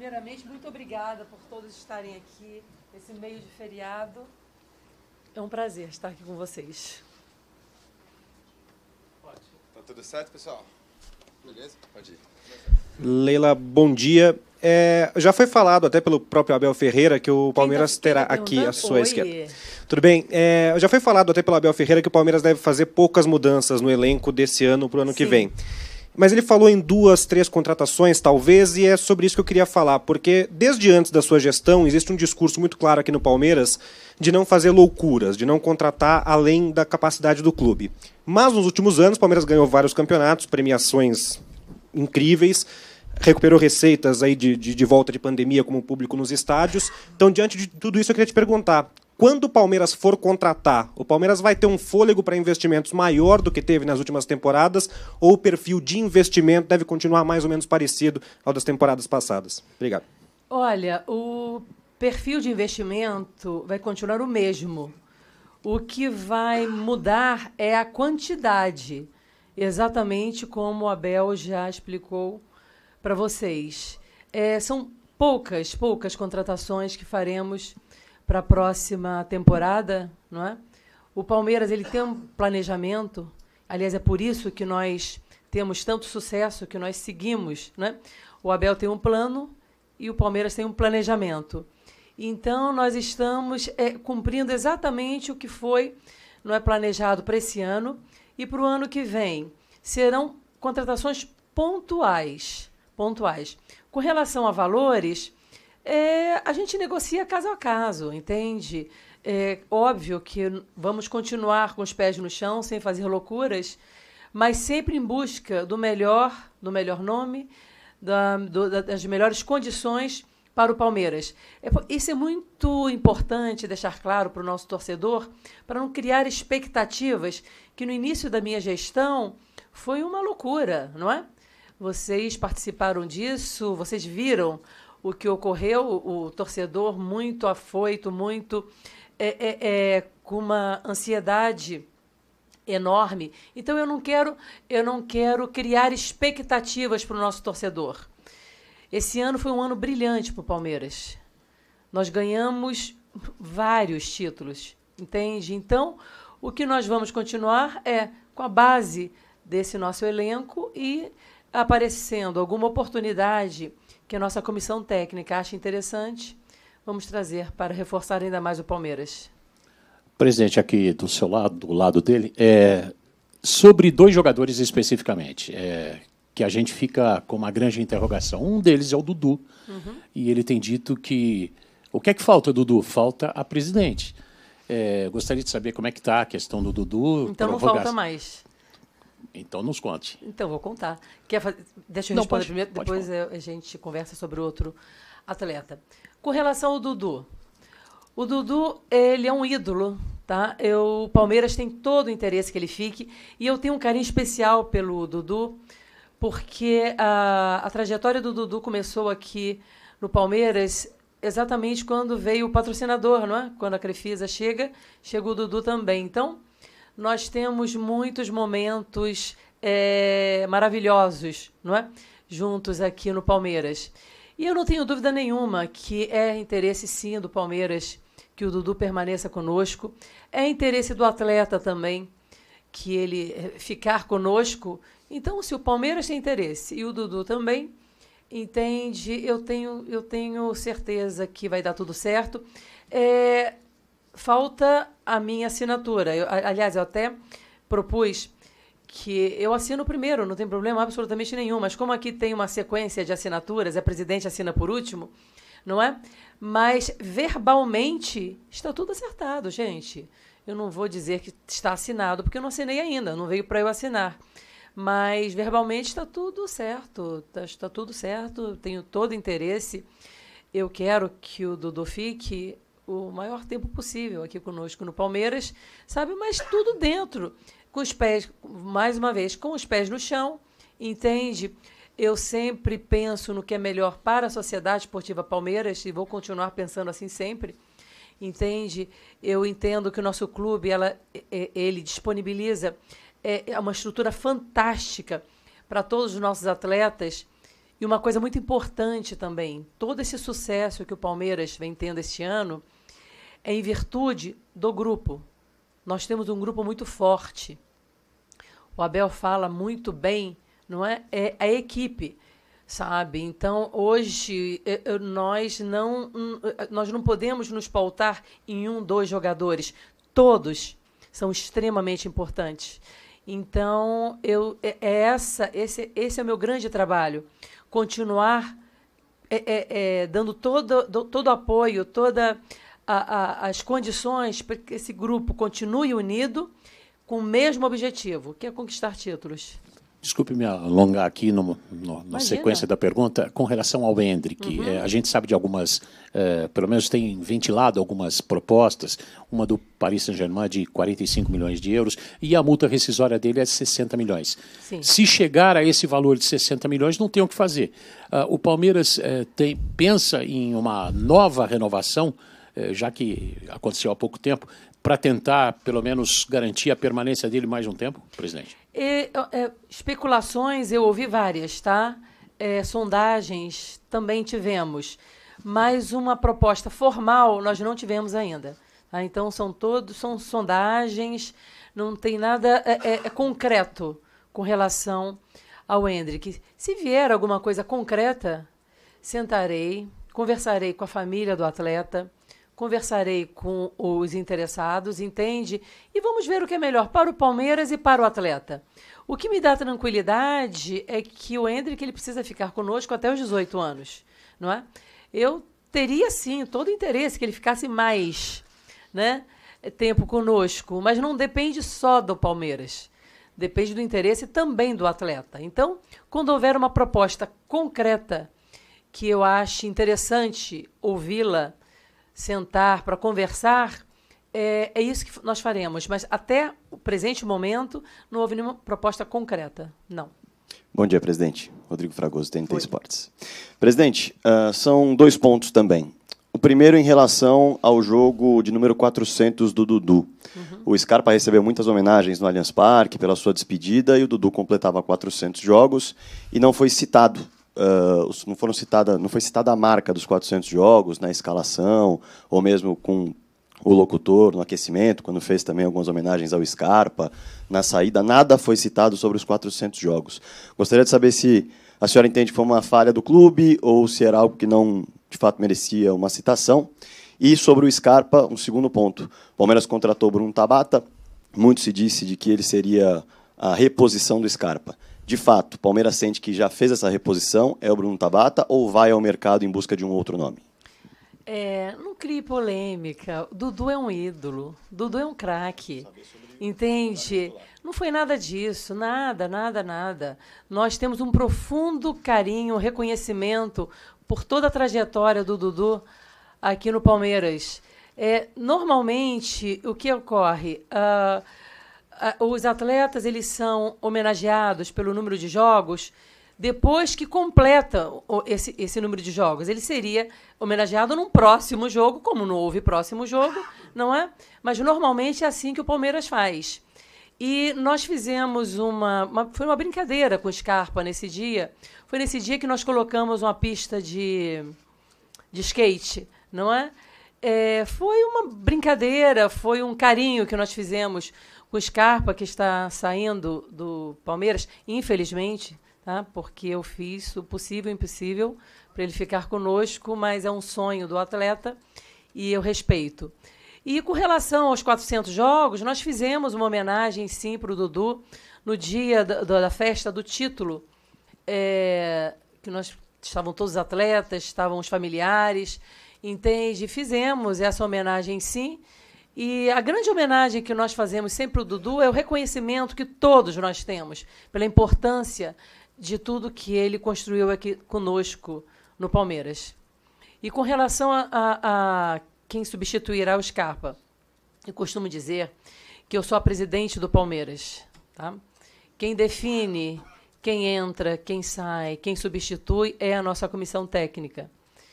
Primeiramente, muito obrigada por todos estarem aqui nesse meio de feriado. É um prazer estar aqui com vocês. Tá tudo certo, pessoal? Beleza? Pode ir. Leila, bom dia. Já foi falado até pelo próprio Abel Ferreira que o Palmeiras terá aqui à sua esquerda. Tudo bem. Já foi falado até pelo Abel Ferreira que o Palmeiras deve fazer poucas mudanças no elenco desse ano para o ano que vem. Mas ele falou em 2, 3 contratações, talvez, e é sobre isso que eu queria falar, porque desde antes da sua gestão existe um discurso muito claro aqui no Palmeiras de não fazer loucuras, de não contratar além da capacidade do clube. Mas nos últimos anos o Palmeiras ganhou vários campeonatos, premiações incríveis, recuperou receitas aí de volta de pandemia como público nos estádios. Então, diante de tudo isso, eu queria te perguntar, quando o Palmeiras for contratar, o Palmeiras vai ter um fôlego para investimentos maior do que teve nas últimas temporadas, ou o perfil de investimento deve continuar mais ou menos parecido ao das temporadas passadas? Obrigado. Olha, o perfil de investimento vai continuar o mesmo. O que vai mudar é a quantidade, exatamente como o Abel já explicou para vocês. São poucas contratações que faremos para a próxima temporada, não é? O Palmeiras ele tem um planejamento, aliás, é por isso que nós temos tanto sucesso, que nós seguimos, né? O Abel tem um plano e o Palmeiras tem um planejamento. Então, nós estamos cumprindo exatamente o que foi, não é, planejado para esse ano e para o ano que vem. Serão contratações pontuais. Com relação a valores, a gente negocia caso a caso, entende? É óbvio que vamos continuar com os pés no chão, sem fazer loucuras, mas sempre em busca do melhor nome, das melhores condições para o Palmeiras. Isso é muito importante deixar claro para o nosso torcedor, para não criar expectativas que no início da minha gestão foi uma loucura, não é? Vocês participaram disso, vocês viram o que ocorreu, o torcedor muito afoito, muito com uma ansiedade enorme. Então, eu não quero criar expectativas para o nosso torcedor. Esse ano foi um ano brilhante para o Palmeiras. Nós ganhamos vários títulos, entende? Então, o que nós vamos continuar é com a base desse nosso elenco e aparecendo alguma oportunidade que a nossa comissão técnica acha interessante, vamos trazer para reforçar ainda mais o Palmeiras. Presidente, aqui do seu lado, do lado dele, sobre 2 jogadores especificamente, que a gente fica com uma grande interrogação. Um deles é o Dudu, e ele tem dito que... O que é que falta, Dudu? Falta a presidente. Gostaria de saber como é que está a questão do Dudu. Então não falta mais. Então nos conte. Então, vou contar. Deixa eu responder primeiro, depois a gente conversa sobre o outro atleta. Com relação ao Dudu, o Dudu, ele é um ídolo, tá? O Palmeiras tem todo o interesse que ele fique, e eu tenho um carinho especial pelo Dudu, porque a trajetória do Dudu começou aqui no Palmeiras exatamente quando veio o patrocinador, não é? Quando a Crefisa chega o Dudu também. Então, nós temos muitos momentos maravilhosos, não é? Juntos aqui no Palmeiras. E eu não tenho dúvida nenhuma que é interesse, sim, do Palmeiras que o Dudu permaneça conosco. É interesse do atleta também que ele ficar conosco. Então, se o Palmeiras tem interesse e o Dudu também, entende, eu tenho certeza que vai dar tudo certo. Falta a minha assinatura. Aliás, eu até propus que eu assino primeiro, não tem problema absolutamente nenhum, mas como aqui tem uma sequência de assinaturas, a presidente assina por último, não é? Mas verbalmente está tudo acertado, gente. Eu não vou dizer que está assinado, porque eu não assinei ainda, não veio para eu assinar. Mas verbalmente está tudo certo, está tudo certo, tenho todo interesse. Eu quero que o Dudu fique o maior tempo possível aqui conosco no Palmeiras, sabe? Mas tudo dentro, com os pés, mais uma vez, com os pés no chão, entende? Eu sempre penso no que é melhor para a Sociedade Esportiva Palmeiras e vou continuar pensando assim sempre, entende? Eu entendo que o nosso clube, ele disponibiliza uma estrutura fantástica para todos os nossos atletas E uma coisa muito importante também, todo esse sucesso que o Palmeiras vem tendo este ano é em virtude do grupo. Nós temos um grupo muito forte. O Abel fala muito bem, não é? É a equipe, sabe? Então, hoje, nós não podemos nos pautar em 1, 2 jogadores. Todos são extremamente importantes. Então, esse é o meu grande trabalho. Continuar dando todo o apoio, todas as condições para que esse grupo continue unido com o mesmo objetivo, que é conquistar títulos. Desculpe me alongar aqui na sequência da pergunta, com relação ao Endrick. A gente sabe de algumas, pelo menos tem ventilado algumas propostas, uma do Paris Saint-Germain de 45 milhões de euros, e a multa rescisória dele é de 60 milhões. Sim. Se chegar a esse valor de 60 milhões, não tem o que fazer. O Palmeiras pensa em uma nova renovação, já que aconteceu há pouco tempo, para tentar, pelo menos, garantir a permanência dele mais um tempo, presidente? Especulações, eu ouvi várias, tá? Sondagens também tivemos, mas uma proposta formal nós não tivemos ainda. Tá? Então, são sondagens, não tem nada concreto com relação ao Endrick. Se vier alguma coisa concreta, sentarei, conversarei com a família do atleta, conversarei com os interessados, entende? E vamos ver o que é melhor para o Palmeiras e para o atleta. O que me dá tranquilidade é que o Endrick ele precisa ficar conosco até os 18 anos, não é? Eu teria, sim, todo o interesse que ele ficasse mais, né, tempo conosco, mas não depende só do Palmeiras. Depende do interesse também do atleta. Então, quando houver uma proposta concreta que eu ache interessante ouvi-la, sentar para conversar, é isso que nós faremos. Mas até o presente momento não houve nenhuma proposta concreta, não. Bom dia, presidente. Rodrigo Fragoso, TNT Esportes. Presidente, são 2 pontos também. O primeiro em relação ao jogo de número 400 do Dudu. O Scarpa recebeu muitas homenagens no Allianz Parque pela sua despedida e o Dudu completava 400 jogos e não foi citado. Não foi citada a marca dos 400 jogos na escalação, ou mesmo com o locutor no aquecimento, quando fez também algumas homenagens ao Scarpa, na saída, nada foi citado sobre os 400 jogos. Gostaria de saber se a senhora entende que foi uma falha do clube, ou se era algo que não, de fato, merecia uma citação. E sobre o Scarpa, um segundo ponto. O Palmeiras contratou Bruno Tabata, muito se disse de que ele seria a reposição do Scarpa. De fato, o Palmeiras sente que já fez essa reposição, é o Bruno Tabata, ou vai ao mercado em busca de um outro nome? Não crie polêmica. Dudu é um ídolo. Dudu é um craque. Entende? Não foi nada disso. Nada. Nós temos um profundo carinho, reconhecimento por toda a trajetória do Dudu aqui no Palmeiras. Normalmente, o que ocorre? Os atletas eles são homenageados pelo número de jogos depois que completa esse número de jogos. Ele seria homenageado num próximo jogo, como não houve próximo jogo, não é? Mas normalmente é assim que o Palmeiras faz. E nós fizemos foi uma brincadeira com o Scarpa nesse dia. Foi nesse dia que nós colocamos uma pista de skate, não é? Foi uma brincadeira, foi um carinho que nós fizemos com o Scarpa, que está saindo do Palmeiras, infelizmente, tá? Porque eu fiz o possível e o impossível para ele ficar conosco, mas é um sonho do atleta e eu respeito. E com relação aos 400 jogos, nós fizemos uma homenagem, sim, para o Dudu, no dia da festa do título, que estavam todos os atletas, estavam os familiares, entende? Fizemos essa homenagem, sim. E a grande homenagem que nós fazemos sempre ao Dudu é o reconhecimento que todos nós temos pela importância de tudo que ele construiu aqui conosco no Palmeiras. E com relação a quem substituirá o Scarpa, eu costumo dizer que eu sou a presidente do Palmeiras. Tá? Quem define quem entra, quem sai, quem substitui é a nossa comissão técnica.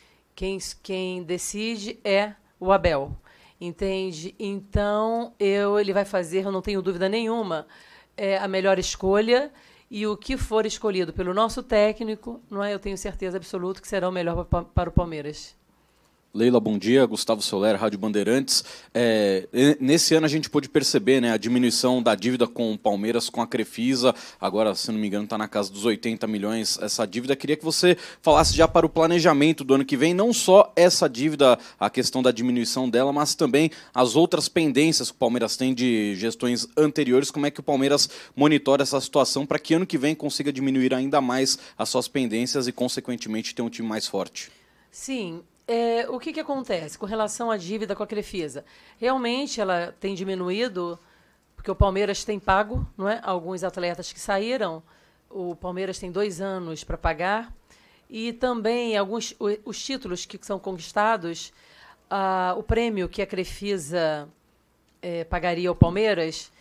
Quem decide é o Abel. Entende? Então, ele vai fazer, eu não tenho dúvida nenhuma, a melhor escolha E o que for escolhido pelo nosso técnico, não é, eu tenho certeza absoluta que será o melhor para o Palmeiras. Leila, bom dia. Gustavo Soler, Rádio Bandeirantes. Nesse ano a gente pôde perceber, né, a diminuição da dívida com o Palmeiras, com a Crefisa. Agora, se não me engano, está na casa dos 80 milhões essa dívida. Queria que você falasse já para o planejamento do ano que vem, não só essa dívida, a questão da diminuição dela, mas também as outras pendências que o Palmeiras tem de gestões anteriores. Como é que o Palmeiras monitora essa situação para que ano que vem consiga diminuir ainda mais as suas pendências e, consequentemente, ter um time mais forte? Sim. O que acontece com relação à dívida com a Crefisa? Realmente ela tem diminuído, porque o Palmeiras tem pago, não é? Alguns atletas que saíram, o Palmeiras tem 2 anos para pagar, e também os títulos que são conquistados, o prêmio que a Crefisa pagaria ao Palmeiras,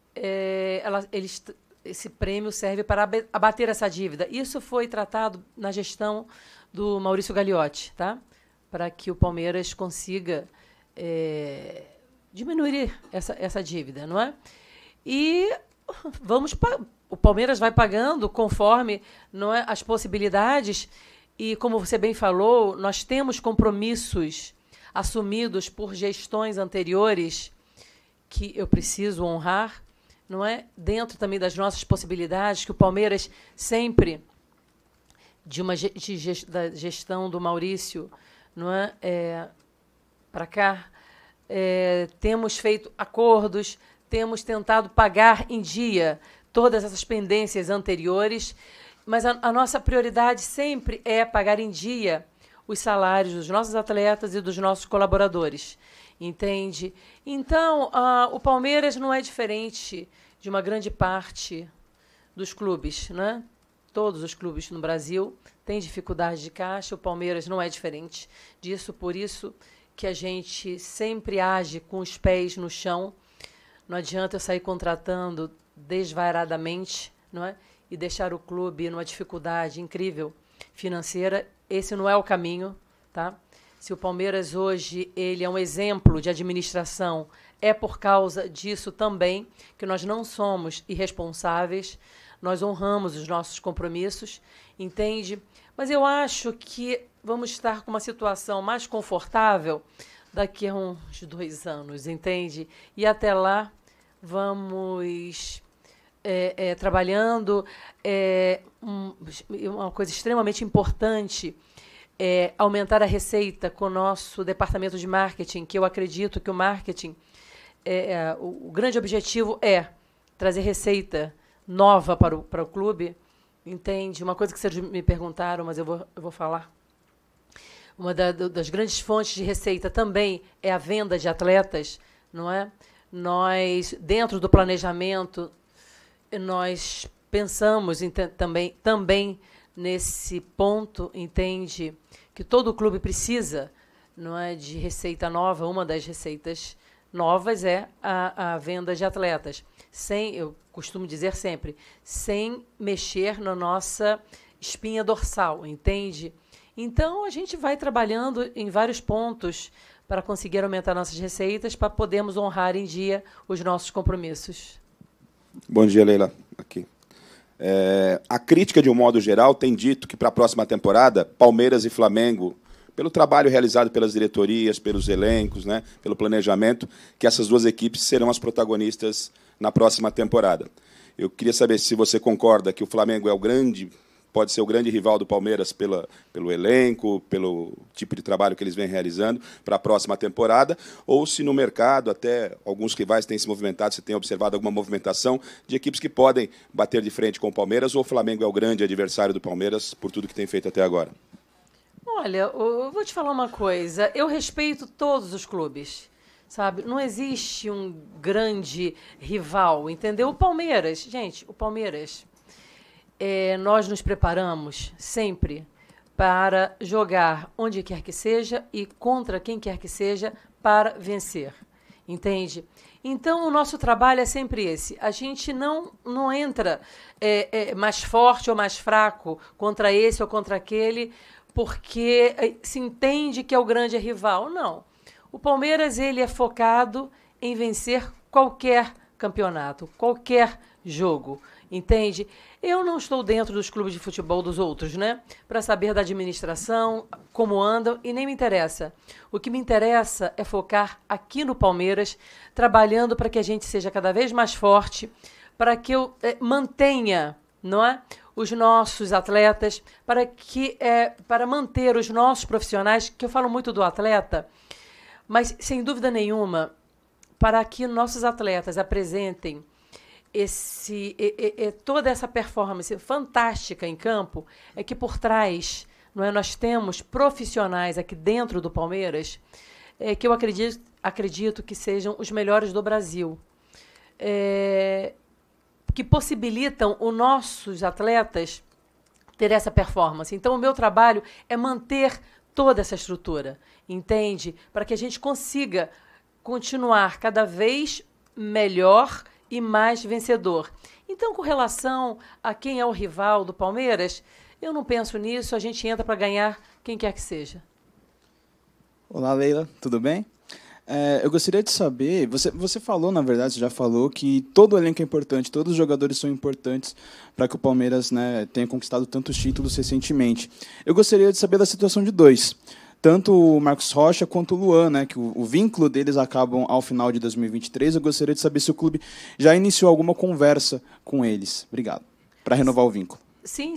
esse prêmio serve para abater essa dívida. Isso foi tratado na gestão do Maurício Gagliotti, tá? Para que o Palmeiras consiga diminuir essa dívida, não é? E o Palmeiras vai pagando conforme, não é, as possibilidades, e como você bem falou, nós temos compromissos assumidos por gestões anteriores que eu preciso honrar, não é? Dentro também das nossas possibilidades, que o Palmeiras sempre, da gestão do Maurício, não é? Para cá, temos feito acordos, temos tentado pagar em dia todas essas pendências anteriores, mas a nossa prioridade sempre é pagar em dia os salários dos nossos atletas e dos nossos colaboradores, entende? Então, o Palmeiras não é diferente de uma grande parte dos clubes, né? Todos os clubes no Brasil têm dificuldade de caixa, o Palmeiras não é diferente disso, por isso que a gente sempre age com os pés no chão. Não adianta eu sair contratando desvairadamente, não é? E deixar o clube numa dificuldade incrível financeira. Esse não é o caminho, tá? Se o Palmeiras hoje ele é um exemplo de administração, é por causa disso também que nós não somos irresponsáveis, nós honramos os nossos compromissos, entende? Mas eu acho que vamos estar com uma situação mais confortável daqui a uns 2 anos, entende? E até lá vamos trabalhando. Uma coisa extremamente importante é aumentar a receita com o nosso departamento de marketing, que eu acredito que o marketing, o grande objetivo é trazer receita nova para o clube, entende? Uma coisa que vocês me perguntaram, mas eu vou falar. Uma das grandes fontes de receita também é a venda de atletas, não é? Nós, dentro do planejamento, nós pensamos também nesse ponto, entende? Que todo clube precisa, não é, de receita nova. Uma das receitas novas é a venda de atletas. Eu costumo dizer sempre, sem mexer na nossa espinha dorsal, entende? Então, a gente vai trabalhando em vários pontos para conseguir aumentar nossas receitas, para podermos honrar em dia os nossos compromissos. Bom dia, Leila. Aqui. A crítica, de um modo geral, tem dito que para a próxima temporada, Palmeiras e Flamengo, pelo trabalho realizado pelas diretorias, pelos elencos, né, pelo planejamento, que essas duas equipes serão as protagonistas na próxima temporada. Eu queria saber se você concorda que o Flamengo pode ser o grande rival do Palmeiras pelo elenco, pelo tipo de trabalho que eles vêm realizando para a próxima temporada, ou se no mercado, até alguns rivais têm se movimentado, se tem observado alguma movimentação de equipes que podem bater de frente com o Palmeiras, ou o Flamengo é o grande adversário do Palmeiras por tudo que tem feito até agora? Olha, eu vou te falar uma coisa. Eu respeito todos os clubes, sabe? Não existe um grande rival, entendeu? O Palmeiras, gente, nós nos preparamos sempre para jogar onde quer que seja e contra quem quer que seja para vencer, entende? Então, o nosso trabalho é sempre esse. A gente não entra mais forte ou mais fraco contra esse ou contra aquele, porque se entende que é o grande rival. Não. O Palmeiras ele é focado em vencer qualquer campeonato, qualquer jogo, Entende? Eu não estou dentro dos clubes de futebol dos outros, né? Para saber da administração, como andam, e nem me interessa. O que me interessa é focar aqui no Palmeiras, trabalhando para que a gente seja cada vez mais forte, para que eu mantenha, não é, os nossos atletas, para manter os nossos profissionais, que eu falo muito do atleta, mas, sem dúvida nenhuma, para que nossos atletas apresentem toda essa performance fantástica em campo, é que por trás, não é, nós temos profissionais aqui dentro do Palmeiras que eu acredito que sejam os melhores do Brasil, que possibilitam os nossos atletas ter essa performance. Então, o meu trabalho é manter toda essa estrutura, entende? Para que a gente consiga continuar cada vez melhor e mais vencedor. Então, com relação a quem é o rival do Palmeiras, eu não penso nisso, a gente entra para ganhar quem quer que seja. Olá, Leila, tudo bem? Eu gostaria de saber, você falou, na verdade, você já falou que todo o elenco é importante, todos os jogadores são importantes para que o Palmeiras, né, tenha conquistado tantos títulos recentemente. Eu gostaria de saber da situação de dois. Tanto o Marcos Rocha quanto o Luan, né, que o vínculo deles acabam ao final de 2023. Eu gostaria de saber se o clube já iniciou alguma conversa com eles. Obrigado. Para renovar o vínculo. Sim.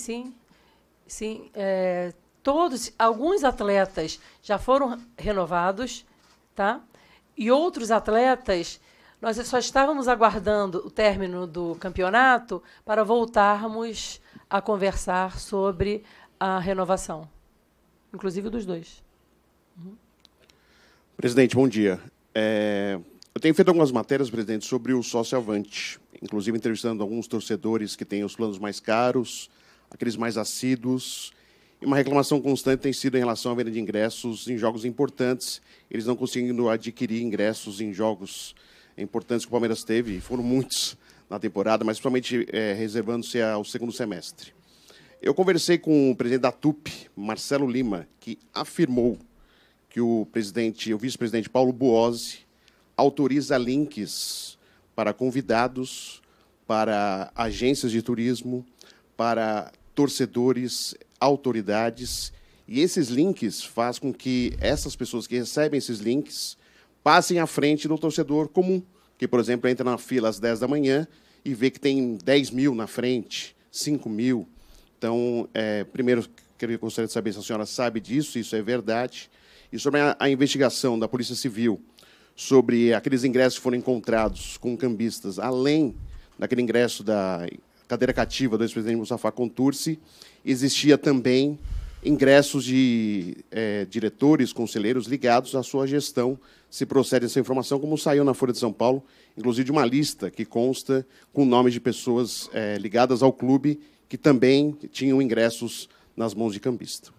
Alguns atletas já foram renovados, tá? E outros atletas, nós só estávamos aguardando o término do campeonato para voltarmos a conversar sobre a renovação. Inclusive dos dois. Presidente, bom dia. Eu tenho feito algumas matérias, presidente, sobre o sócio avante, inclusive entrevistando alguns torcedores que têm os planos mais caros, aqueles mais assíduos, e uma reclamação constante tem sido em relação à venda de ingressos em jogos importantes, eles não conseguindo adquirir ingressos em jogos importantes que o Palmeiras teve, e foram muitos na temporada, mas principalmente reservando-se ao segundo semestre. Eu conversei com o presidente da TUP, Marcelo Lima, que afirmou que o vice-presidente Paulo Buozzi autoriza links para convidados, para agências de turismo, para torcedores, autoridades, e esses links fazem com que essas pessoas que recebem esses links passem à frente do torcedor comum, que, por exemplo, entra na fila às 10 da manhã e vê que tem 10 mil na frente, 5 mil. Então, primeiro, eu gostaria de saber se a senhora sabe disso, isso é verdade. E sobre a investigação da Polícia Civil, sobre aqueles ingressos que foram encontrados com cambistas, além daquele ingresso da cadeira cativa do ex-presidente Mustafa Contursi, existia também ingressos de diretores, conselheiros ligados à sua gestão, se procede essa informação, como saiu na Folha de São Paulo, inclusive de uma lista que consta com nomes de pessoas ligadas ao clube, que também tinham ingressos nas mãos de cambista.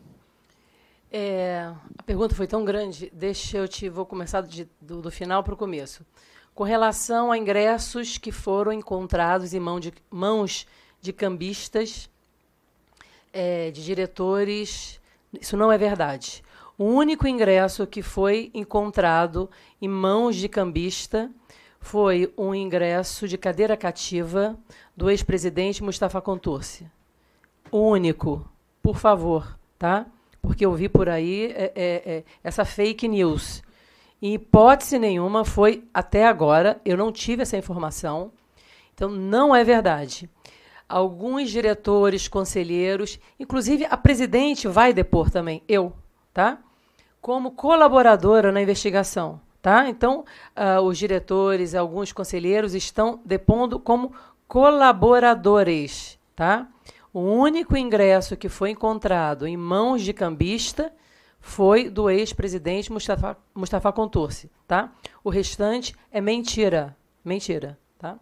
A pergunta foi tão grande, vou começar do final para o começo. Com relação a ingressos que foram encontrados em mãos de cambistas, de diretores, isso não é verdade. O único ingresso que foi encontrado em mãos de cambista foi um ingresso de cadeira cativa do ex-presidente Mustafa Contursi. O único, por favor, tá? Porque eu vi por aí essa fake news. Em hipótese nenhuma foi, até agora, eu não tive essa informação, então não é verdade. Alguns diretores, conselheiros, inclusive a presidente vai depor também, tá? Como colaboradora na investigação. Tá? Então, os diretores, alguns conselheiros estão depondo como colaboradores. Tá? O único ingresso que foi encontrado em mãos de cambista foi do ex-presidente Mustafa Contursi. Tá? O restante é mentira. Mentira. Tá?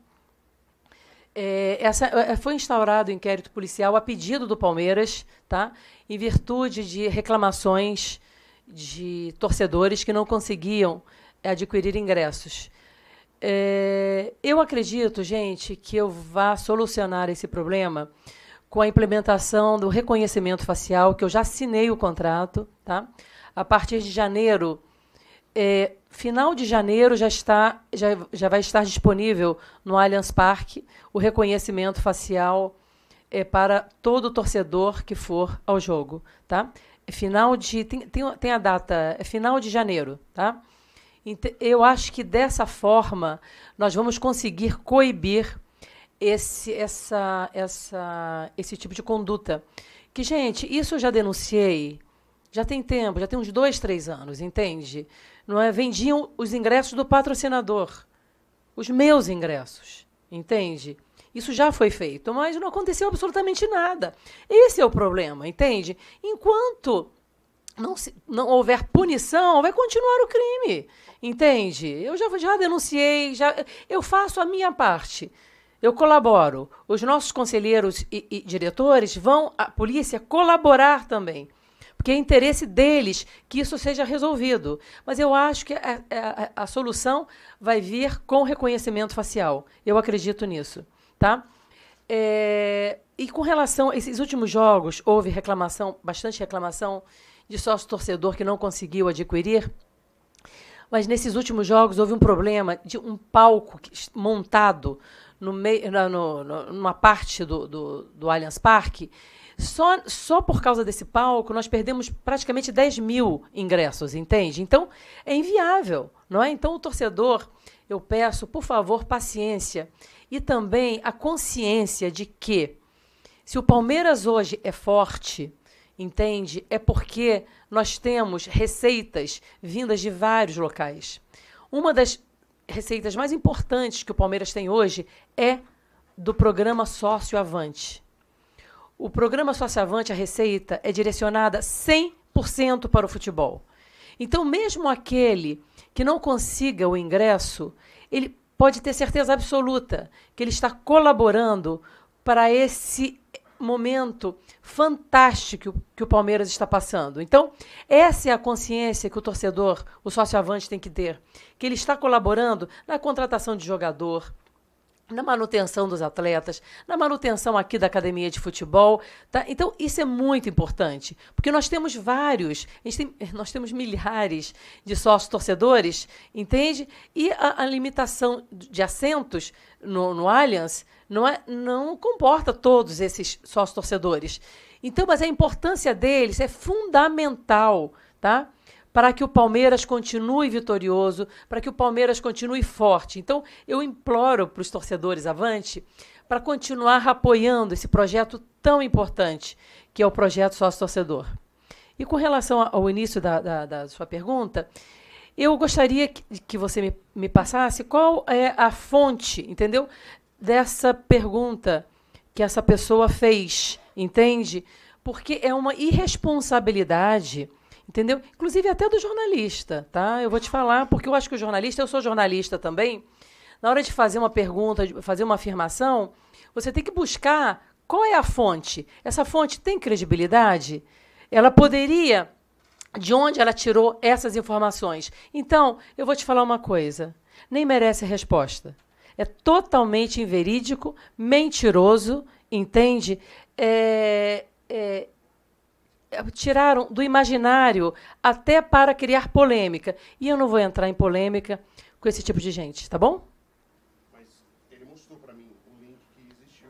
Foi instaurado o inquérito policial a pedido do Palmeiras, tá? Em virtude de reclamações de torcedores que não conseguiam adquirir ingressos. Eu acredito, gente, que eu vá solucionar esse problema com a implementação do reconhecimento facial, que eu já assinei o contrato. Tá? A partir de janeiro, Final de janeiro já vai estar disponível no Allianz Parque o reconhecimento facial para todo torcedor que for ao jogo, tá? Tem a data, é final de janeiro, tá? Eu acho que dessa forma nós vamos conseguir coibir esse tipo de conduta. Que, gente, isso eu já denunciei, já tem tempo, já tem uns 2, 3 anos, entende? Não é? Vendiam os ingressos do patrocinador, os meus ingressos, entende? Isso já foi feito, mas não aconteceu absolutamente nada. Esse é o problema, entende? Enquanto não houver punição, vai continuar o crime, entende? Eu já denunciei, eu faço a minha parte. Eu colaboro. Os nossos conselheiros e diretores vão, a polícia, colaborar também. Porque é interesse deles que isso seja resolvido. Mas eu acho que a solução vai vir com reconhecimento facial. Eu acredito nisso. Tá? E com relação a esses últimos jogos, houve bastante reclamação de sócio-torcedor que não conseguiu adquirir. Mas nesses últimos jogos houve um problema de um palco montado numa parte do Allianz Parque. Só por causa desse palco, nós perdemos praticamente 10 mil ingressos, entende? Então, é inviável, não é? Então, o torcedor, eu peço, por favor, paciência. E também a consciência de que, se o Palmeiras hoje é forte, entende? É porque nós temos receitas vindas de vários locais. Uma das receitas mais importantes que o Palmeiras tem hoje é do programa Sócio Avante. O programa Sócio Avante, a receita, é direcionada 100% para o futebol. Então, mesmo aquele que não consiga o ingresso, ele pode ter certeza absoluta que ele está colaborando para esse momento fantástico que o Palmeiras está passando. Então, essa é a consciência que o torcedor, o sócio-avante, tem que ter, que ele está colaborando na contratação de jogador, na manutenção dos atletas, na manutenção aqui da academia de futebol. Tá? Então, isso é muito importante, porque nós temos nós temos milhares de sócios-torcedores, entende? E a limitação de assentos no Allianz não comporta todos esses sócios-torcedores. Então, mas a importância deles é fundamental, tá? Para que o Palmeiras continue vitorioso, para que o Palmeiras continue forte. Então, eu imploro para os torcedores avante para continuar apoiando esse projeto tão importante, que é o projeto sócio-torcedor. E com relação ao início da sua pergunta, eu gostaria que você me passasse qual é a fonte, entendeu? Dessa pergunta que essa pessoa fez, entende? Porque é uma irresponsabilidade, entendeu? Inclusive até do jornalista, tá? Eu vou te falar, porque eu acho que eu sou jornalista também. Na hora de fazer uma pergunta, de fazer uma afirmação, você tem que buscar qual é a fonte. Essa fonte tem credibilidade? Ela poderia... De onde ela tirou essas informações? Então, eu vou te falar uma coisa. Nem merece resposta. É totalmente inverídico, mentiroso, entende? Tiraram do imaginário até para criar polêmica. E eu não vou entrar em polêmica com esse tipo de gente, tá bom? Mas ele mostrou para mim o link que existiu.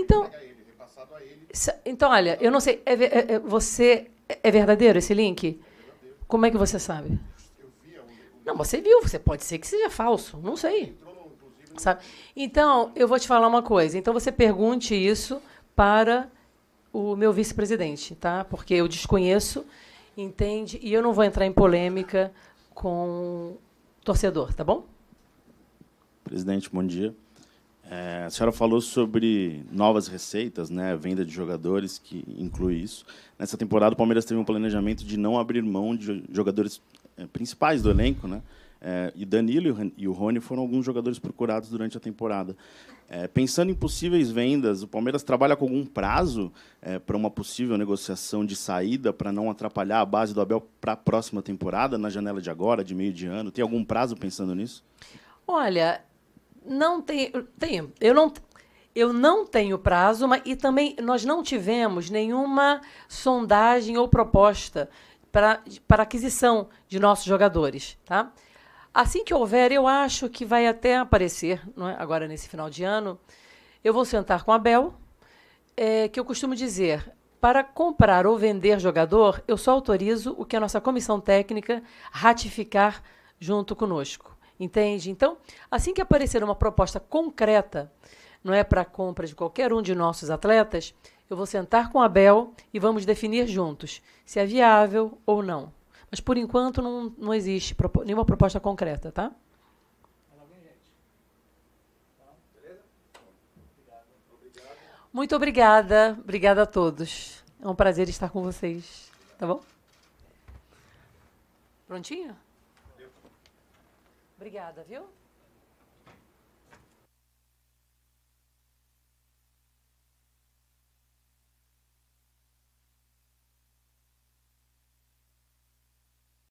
Então, olha, eu não sei. Você é verdadeiro esse link? Como é que você sabe? Não, você viu. Pode ser que seja falso. Não sei. Sabe? Então, eu vou te falar uma coisa. Então, você pergunte isso para o meu vice-presidente, tá? Porque eu desconheço, entende? E eu não vou entrar em polêmica com o torcedor, tá bom? Presidente, bom dia. A senhora falou sobre novas receitas, né, venda de jogadores, que inclui isso. Nessa temporada, o Palmeiras teve um planejamento de não abrir mão de jogadores principais do elenco, né? E Danilo e o Rony foram alguns jogadores procurados durante a temporada. Pensando em possíveis vendas, o Palmeiras trabalha com algum prazo para uma possível negociação de saída, para não atrapalhar a base do Abel para a próxima temporada, na janela de agora, de meio de ano? Tem algum prazo pensando nisso? Olha, não tenho. Eu não tenho prazo, e também nós não tivemos nenhuma sondagem ou proposta para aquisição de nossos jogadores. Tá? Assim que houver, eu acho que vai até aparecer, não é? Agora nesse final de ano, eu vou sentar com a Abel, que eu costumo dizer, para comprar ou vender jogador, eu só autorizo o que a nossa comissão técnica ratificar junto conosco. Entende? Então, assim que aparecer uma proposta concreta, não é para a compra de qualquer um de nossos atletas, eu vou sentar com a Abel e vamos definir juntos se é viável ou não. Mas, por enquanto, não existe nenhuma proposta concreta, tá? Muito obrigada. Obrigada a todos. É um prazer estar com vocês. Tá bom? Prontinho? Obrigada, viu?